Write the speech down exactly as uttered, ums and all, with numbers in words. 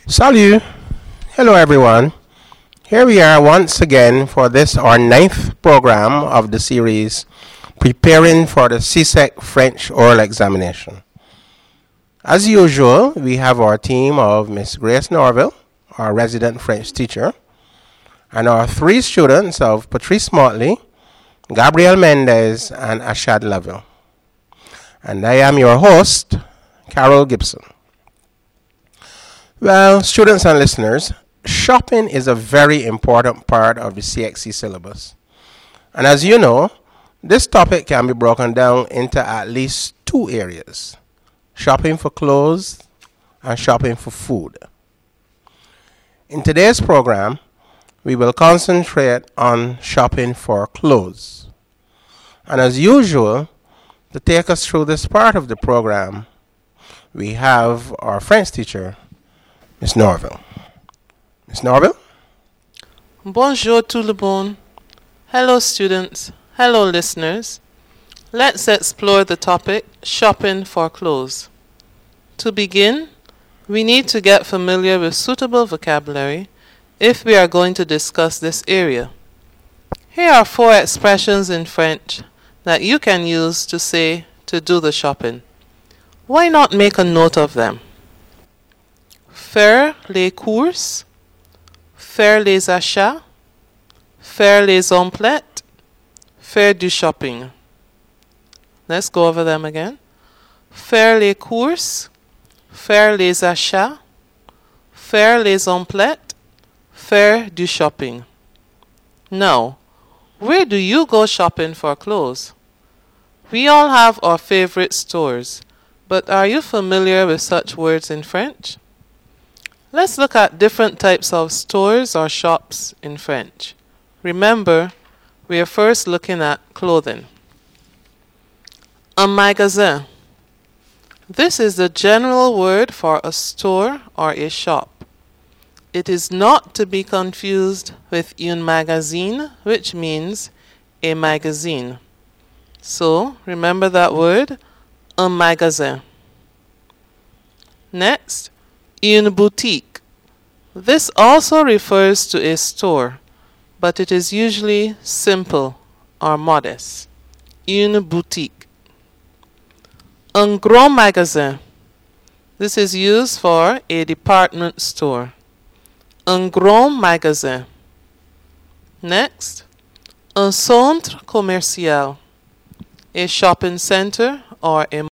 Salut! Hello everyone. Here we are once again for this our ninth program of the series Preparing for the C S E C French Oral Examination. As usual, we have our team of Miss Grace Norville, our resident French teacher, and our three students of Patrice Motley, Gabriel Mendez, and Ashad Laville. And I am your host, Carol Gibson. Well, students and listeners, shopping is a very important part of the C X C syllabus. And as you know, this topic can be broken down into at least two areas: shopping for clothes and shopping for food. In today's program, we will concentrate on shopping for clothes. And as usual, to take us through this part of the program, we have our French teacher, Miss Norville. Miss Norville? Bonjour tout le monde. Hello students. Hello listeners. Let's explore the topic shopping for clothes. To begin, we need to get familiar with suitable vocabulary if we are going to discuss this area. Here are four expressions in French that you can use to say to do the shopping. Why not make a note of them? Faire les courses, faire les achats, faire les emplettes, faire du shopping. Let's go over them again. Faire les courses, faire les achats, faire les emplettes, faire du shopping. Now, where do you go shopping for clothes? We all have our favorite stores, but are you familiar with such words in French? Let's look at different types of stores or shops in French. Remember, we are first looking at clothing. Un magasin. This is the general word for a store or a shop. It is not to be confused with un magazine, which means a magazine. So, remember that word, un magasin. Next, une boutique. This also refers to a store, but it is usually simple or modest. Une boutique. Un grand magasin. This is used for a department store. Un grand magasin. Next, un centre commercial. A shopping center or a